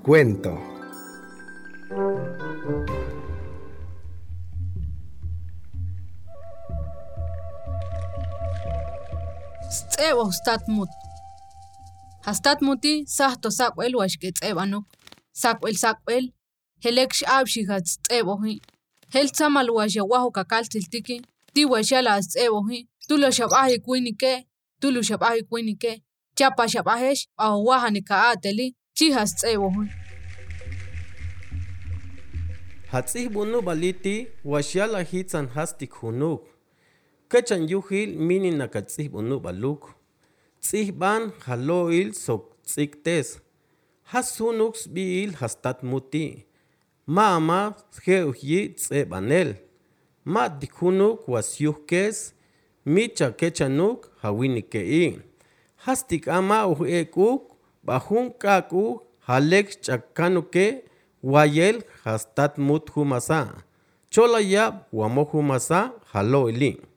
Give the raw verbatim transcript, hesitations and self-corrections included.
cuento. Ts'ewa hustatmut. Hastatmuti sahto sakwel washke ts'ewanuk. Sakwel sakwel. Heleksh abshihats ts'ewohi. Hel tsamal washa wahu kakal tiltiki. Ti washala ts'ewohi. Tulo shabahi kuinike. Tulo shabahi kuinike. Chapa shabahesh aho wahani kaateli. Chihas ts'ewohi. Hatzih bunu baliti washala hitsan hastik hunuk. Kachan yuhil mini nakatzih bunu baluk. Tzih ban haloil sok tziktes. Has hunux biil hastat muti. Mama geuhyi tsebanel. Ma dikhunuk wasyuhkes. Micha kechanuk hawinikein. Hastik ama uhekuk. Bahun kakuk halek chakanuke. Wayel hastat mut humasa. Chola yab wamo humasa halo ili.